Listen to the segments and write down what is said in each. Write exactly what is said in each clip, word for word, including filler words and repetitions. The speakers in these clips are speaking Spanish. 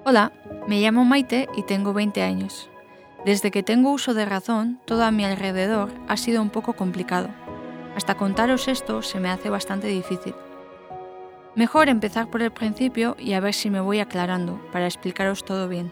Hola, me llamo Maite y tengo veinte años. Desde que tengo uso de razón, todo a mi alrededor ha sido un poco complicado. Hasta contaros esto se me hace bastante difícil. Mejor empezar por el principio y a ver si me voy aclarando para explicaros todo bien.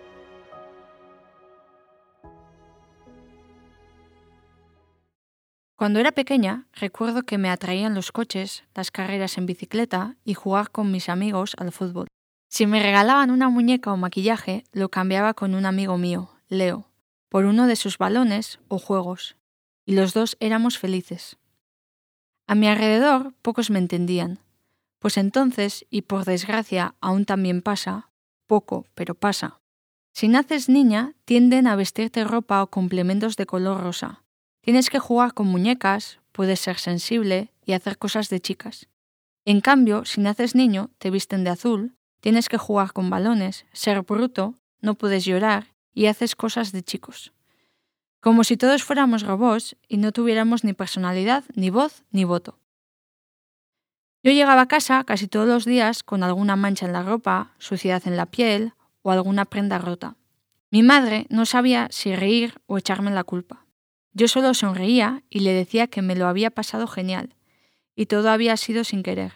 Cuando era pequeña, recuerdo que me atraían los coches, las carreras en bicicleta y jugar con mis amigos al fútbol. Si me regalaban una muñeca o maquillaje, lo cambiaba con un amigo mío, Leo, por uno de sus balones o juegos, y los dos éramos felices. A mi alrededor pocos me entendían, pues entonces, y por desgracia aún también pasa, poco, pero pasa. Si naces niña, tienden a vestirte ropa o complementos de color rosa. Tienes que jugar con muñecas, puedes ser sensible y hacer cosas de chicas. En cambio, si naces niño, te visten de azul, tienes que jugar con balones, ser bruto, no puedes llorar y haces cosas de chicos. Como si todos fuéramos robots y no tuviéramos ni personalidad, ni voz, ni voto. Yo llegaba a casa casi todos los días con alguna mancha en la ropa, suciedad en la piel o alguna prenda rota. Mi madre no sabía si reír o echarme la culpa. Yo solo sonreía y le decía que me lo había pasado genial, y todo había sido sin querer.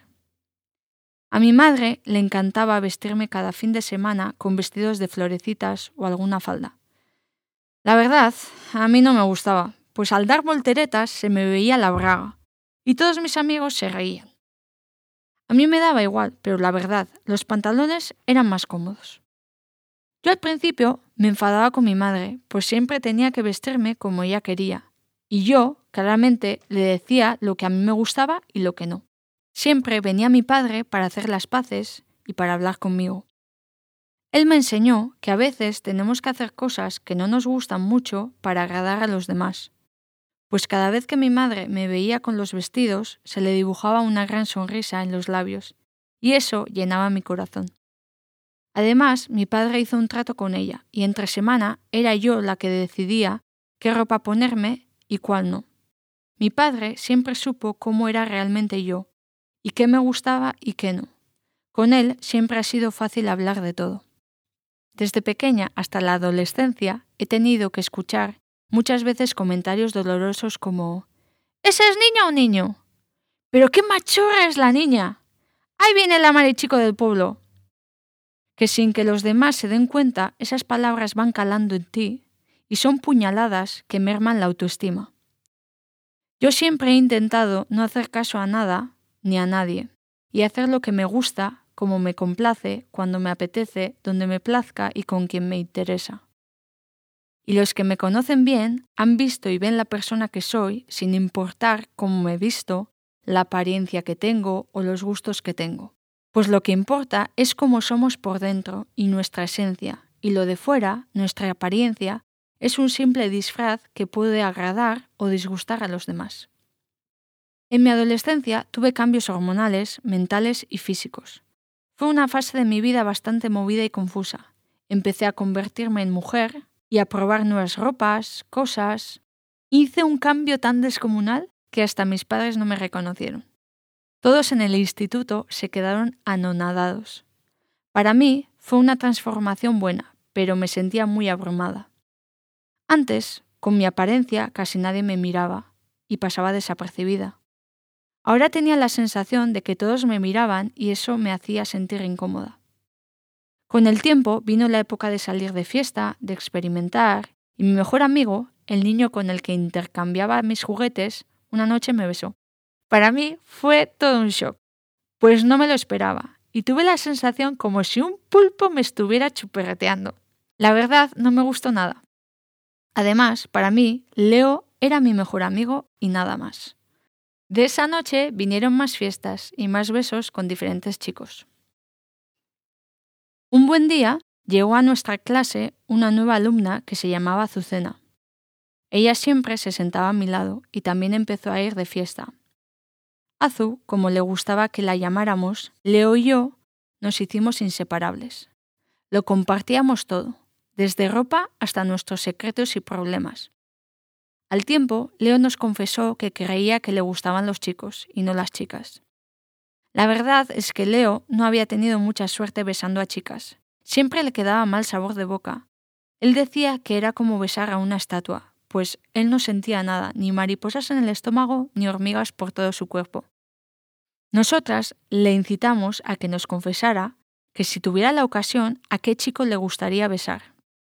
A mi madre le encantaba vestirme cada fin de semana con vestidos de florecitas o alguna falda. La verdad, a mí no me gustaba, pues al dar volteretas se me veía la braga, y todos mis amigos se reían. A mí me daba igual, pero la verdad, los pantalones eran más cómodos. Yo al principio me enfadaba con mi madre, pues siempre tenía que vestirme como ella quería, y yo, claramente, le decía lo que a mí me gustaba y lo que no. Siempre venía mi padre para hacer las paces y para hablar conmigo. Él me enseñó que a veces tenemos que hacer cosas que no nos gustan mucho para agradar a los demás, pues cada vez que mi madre me veía con los vestidos, se le dibujaba una gran sonrisa en los labios, y eso llenaba mi corazón. Además, mi padre hizo un trato con ella, y entre semana era yo la que decidía qué ropa ponerme y cuál no. Mi padre siempre supo cómo era realmente yo, y qué me gustaba y qué no. Con él siempre ha sido fácil hablar de todo. Desde pequeña hasta la adolescencia he tenido que escuchar muchas veces comentarios dolorosos como ¿ese es niña o niño? ¿Pero qué machorra es la niña? ¡Ahí viene el amarichico del pueblo! Que sin que los demás se den cuenta, esas palabras van calando en ti y son puñaladas que merman la autoestima. Yo siempre he intentado no hacer caso a nada ni a nadie y hacer lo que me gusta, como me complace, cuando me apetece, donde me plazca y con quien me interesa. Y los que me conocen bien han visto y ven la persona que soy sin importar cómo me he visto, la apariencia que tengo o los gustos que tengo. Pues lo que importa es cómo somos por dentro y nuestra esencia, y lo de fuera, nuestra apariencia, es un simple disfraz que puede agradar o disgustar a los demás. En mi adolescencia tuve cambios hormonales, mentales y físicos. Fue una fase de mi vida bastante movida y confusa. Empecé a convertirme en mujer y a probar nuevas ropas, cosas. Hice un cambio tan descomunal que hasta mis padres no me reconocieron. Todos en el instituto se quedaron anonadados. Para mí fue una transformación buena, pero me sentía muy abrumada. Antes, con mi apariencia, casi nadie me miraba y pasaba desapercibida. Ahora tenía la sensación de que todos me miraban y eso me hacía sentir incómoda. Con el tiempo vino la época de salir de fiesta, de experimentar, y mi mejor amigo, el niño con el que intercambiaba mis juguetes, una noche me besó. Para mí fue todo un shock, pues no me lo esperaba, y tuve la sensación como si un pulpo me estuviera chupeteando. La verdad, no me gustó nada. Además, para mí, Leo era mi mejor amigo y nada más. De esa noche vinieron más fiestas y más besos con diferentes chicos. Un buen día llegó a nuestra clase una nueva alumna que se llamaba Azucena. Ella siempre se sentaba a mi lado y también empezó a ir de fiesta. Azu, como le gustaba que la llamáramos, Leo y yo nos hicimos inseparables. Lo compartíamos todo, desde ropa hasta nuestros secretos y problemas. Al tiempo, Leo nos confesó que creía que le gustaban los chicos y no las chicas. La verdad es que Leo no había tenido mucha suerte besando a chicas, Siempre le quedaba mal sabor de boca. Él decía que era como besar a una estatua, pues él no sentía nada, ni mariposas en el estómago, ni hormigas por todo su cuerpo. Nosotras le incitamos a que nos confesara que si tuviera la ocasión, a qué chico le gustaría besar.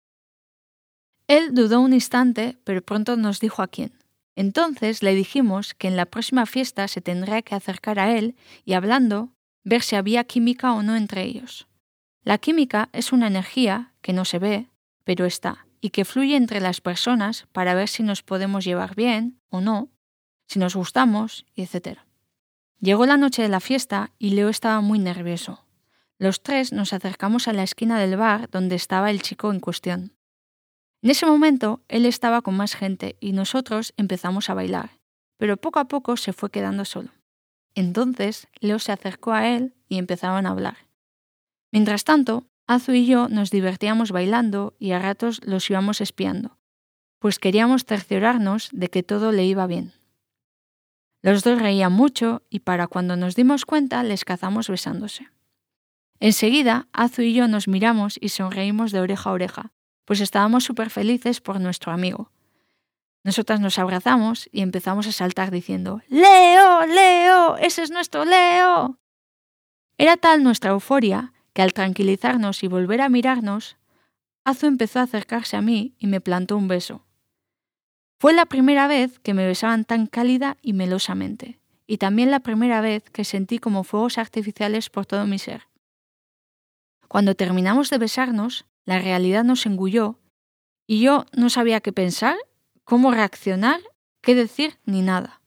Él dudó un instante, pero pronto nos dijo a quién. Entonces le dijimos que en la próxima fiesta se tendría que acercar a él y, hablando, ver si había química o no entre ellos. La química es una energía que no se ve, pero está, y que fluye entre las personas para ver si nos podemos llevar bien o no, si nos gustamos, etcétera. Llegó la noche de la fiesta y Leo estaba muy nervioso. Los tres nos acercamos a la esquina del bar donde estaba el chico en cuestión. En ese momento él estaba con más gente y nosotros empezamos a bailar, pero poco a poco se fue quedando solo. Entonces Leo se acercó a él y empezaron a hablar. Mientras tanto, Azu y yo nos divertíamos bailando y a ratos los íbamos espiando, pues queríamos cerciorarnos de que todo le iba bien. Los dos reían mucho y para cuando nos dimos cuenta les cazamos besándose. Enseguida, Azu y yo nos miramos y sonreímos de oreja a oreja, pues estábamos súper felices por nuestro amigo. Nosotras nos abrazamos y empezamos a saltar diciendo «¡Leo! ¡Leo! ¡Ese es nuestro Leo!». Era tal nuestra euforia que al tranquilizarnos y volver a mirarnos, Azu empezó a acercarse a mí y me plantó un beso. Fue la primera vez que me besaban tan cálida y melosamente, y también la primera vez que sentí como fuegos artificiales por todo mi ser. Cuando terminamos de besarnos, la realidad nos engulló y yo no sabía qué pensar, cómo reaccionar, qué decir ni nada.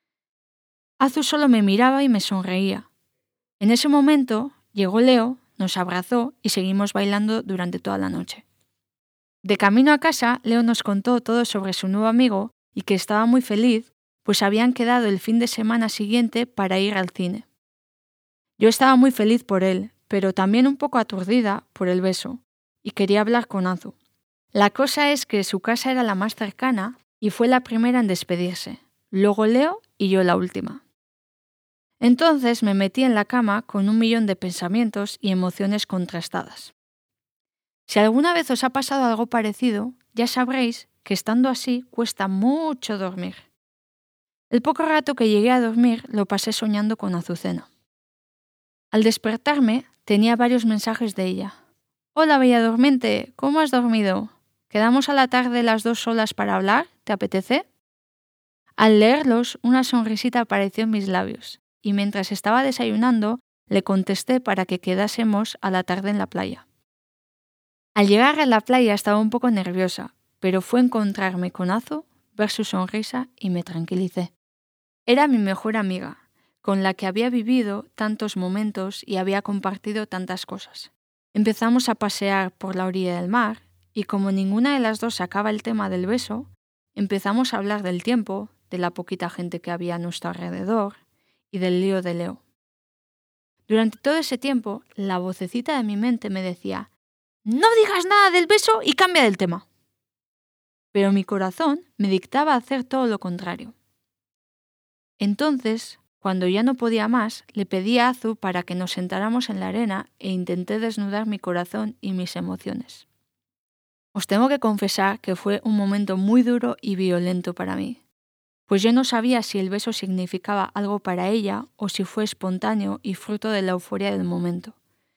Azu solo me miraba y me sonreía. En ese momento llegó Leo, nos abrazó y seguimos bailando durante toda la noche. De camino a casa, Leo nos contó todo sobre su nuevo amigo y que estaba muy feliz, pues habían quedado el fin de semana siguiente para ir al cine. Yo estaba muy feliz por él, pero también un poco aturdida por el beso, y quería hablar con Azu. La cosa es que su casa era la más cercana y fue la primera en despedirse, luego Leo y yo la última. Entonces me metí en la cama con un millón de pensamientos y emociones contrastadas. Si alguna vez os ha pasado algo parecido, ya sabréis que estando así cuesta mucho dormir. El poco rato que llegué a dormir lo pasé soñando con Azucena. Al despertarme tenía varios mensajes de ella. «Hola, bella dormente, ¿cómo has dormido? ¿Quedamos a la tarde las dos solas para hablar? ¿Te apetece?». Al leerlos, una sonrisita apareció en mis labios, y mientras estaba desayunando, le contesté para que quedásemos a la tarde en la playa. Al llegar a la playa estaba un poco nerviosa, pero fue encontrarme con Azu, ver su sonrisa y me tranquilicé. Era mi mejor amiga, con la que había vivido tantos momentos y había compartido tantas cosas. Empezamos a pasear por la orilla del mar y como ninguna de las dos sacaba el tema del beso, empezamos a hablar del tiempo, de la poquita gente que había a nuestro alrededor y del lío de Leo. Durante todo ese tiempo, la vocecita de mi mente me decía «No digas nada del beso y cambia del tema». Pero mi corazón me dictaba hacer todo lo contrario. Entonces, cuando ya no podía más, le pedí a Azu para que nos sentáramos en la arena e intenté desnudar mi corazón y mis emociones. Os tengo que confesar que fue un momento muy duro y violento para mí, pues yo no sabía si el beso significaba algo para ella o si fue espontáneo y fruto de la euforia del momento.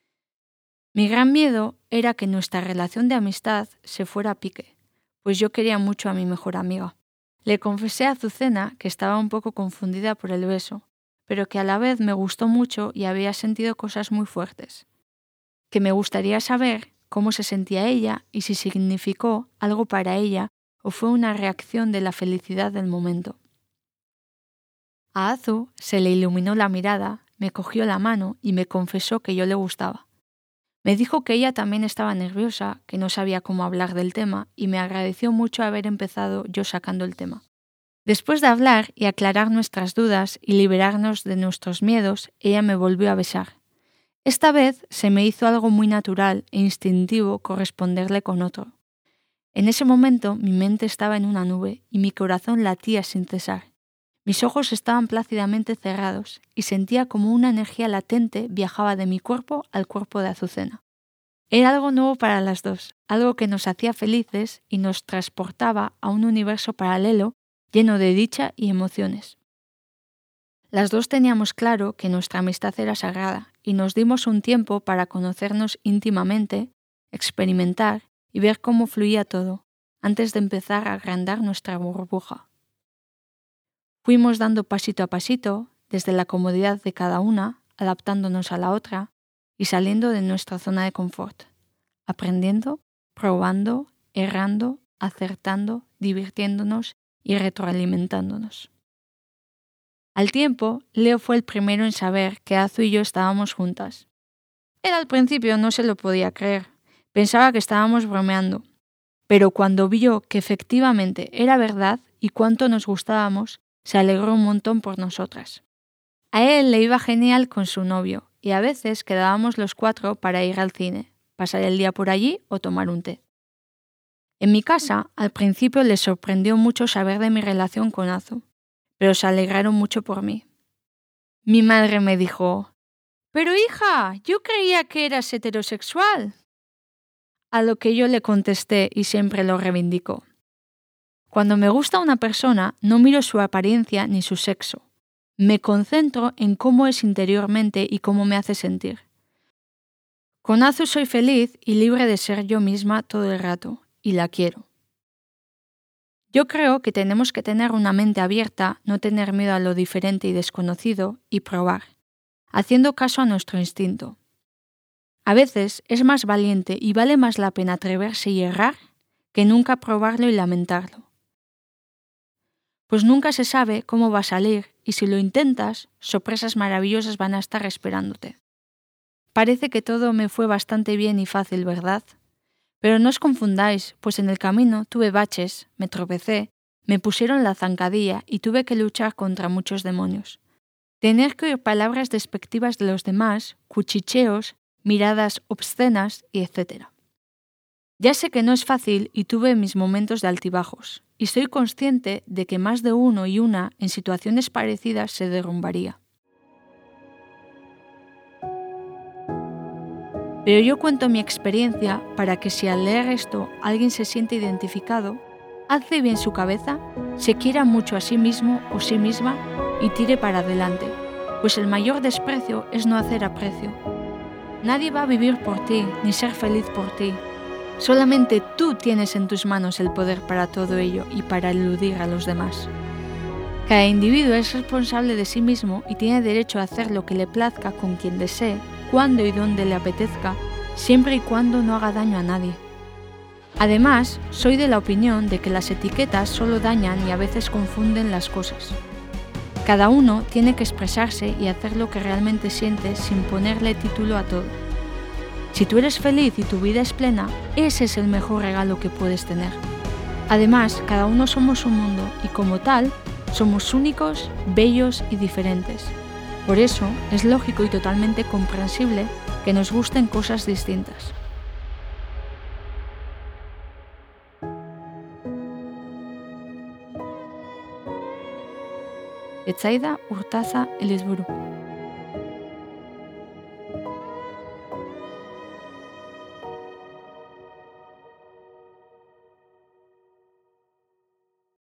Mi gran miedo era que nuestra relación de amistad se fuera a pique, pues yo quería mucho a mi mejor amiga. Le confesé a Azucena que estaba un poco confundida por el beso, pero que a la vez me gustó mucho y había sentido cosas muy fuertes. Que me gustaría saber cómo se sentía ella y si significó algo para ella o fue una reacción de la felicidad del momento. A Azu se le iluminó la mirada, me cogió la mano y me confesó que yo le gustaba. Me dijo que ella también estaba nerviosa, que no sabía cómo hablar del tema y me agradeció mucho haber empezado yo sacando el tema. Después de hablar y aclarar nuestras dudas y liberarnos de nuestros miedos, ella me volvió a besar. Esta vez se me hizo algo muy natural e instintivo corresponderle con otro. En ese momento mi mente estaba en una nube y mi corazón latía sin cesar. Mis ojos estaban plácidamente cerrados y sentía como una energía latente viajaba de mi cuerpo al cuerpo de Azucena. Era algo nuevo para las dos, algo que nos hacía felices y nos transportaba a un universo paralelo lleno de dicha y emociones. Las dos teníamos claro que nuestra amistad era sagrada y nos dimos un tiempo para conocernos íntimamente, experimentar y ver cómo fluía todo, antes de empezar a agrandar nuestra burbuja. Fuimos dando pasito a pasito, desde la comodidad de cada una, adaptándonos a la otra y saliendo de nuestra zona de confort, aprendiendo, probando, errando, acertando, divirtiéndonos y retroalimentándonos. Al tiempo, Leo fue el primero en saber que Azu y yo estábamos juntas. Él al principio no se lo podía creer, pensaba que estábamos bromeando, pero cuando vio que efectivamente era verdad y cuánto nos gustábamos, se alegró un montón por nosotras. A él le iba genial con su novio y a veces quedábamos los cuatro para ir al cine, pasar el día por allí o tomar un té. En mi casa, al principio les sorprendió mucho saber de mi relación con Azu, pero se alegraron mucho por mí. Mi madre me dijo: «Pero hija, yo creía que eras heterosexual». A lo que yo le contesté y siempre lo reivindico: cuando me gusta una persona, no miro su apariencia ni su sexo. Me concentro en cómo es interiormente y cómo me hace sentir. Con Azu soy feliz y libre de ser yo misma todo el rato, y la quiero. Yo creo que tenemos que tener una mente abierta, no tener miedo a lo diferente y desconocido, y probar, haciendo caso a nuestro instinto. A veces es más valiente y vale más la pena atreverse y errar que nunca probarlo y lamentarlo. Pues nunca se sabe cómo va a salir y si lo intentas, sorpresas maravillosas van a estar esperándote. Parece que todo me fue bastante bien y fácil, ¿verdad? Pero no os confundáis, pues en el camino tuve baches, me tropecé, me pusieron la zancadilla y tuve que luchar contra muchos demonios. Tener que oír palabras despectivas de los demás, cuchicheos, miradas obscenas y etcétera. Ya sé que no es fácil y tuve mis momentos de altibajos, y soy consciente de que más de uno y una en situaciones parecidas se derrumbaría. Pero yo cuento mi experiencia para que si al leer esto alguien se siente identificado, alce bien su cabeza, se quiera mucho a sí mismo o sí misma y tire para adelante, pues el mayor desprecio es no hacer aprecio. Nadie va a vivir por ti ni ser feliz por ti. Solamente tú tienes en tus manos el poder para todo ello y para eludir a los demás. Cada individuo es responsable de sí mismo y tiene derecho a hacer lo que le plazca con quien desee, cuando y donde le apetezca, siempre y cuando no haga daño a nadie. Además, soy de la opinión de que las etiquetas solo dañan y a veces confunden las cosas. Cada uno tiene que expresarse y hacer lo que realmente siente sin ponerle título a todo. Si tú eres feliz y tu vida es plena, ese es el mejor regalo que puedes tener. Además, cada uno somos un mundo y como tal, somos únicos, bellos y diferentes. Por eso, es lógico y totalmente comprensible que nos gusten cosas distintas. Etsaida Urtaza Elizburu.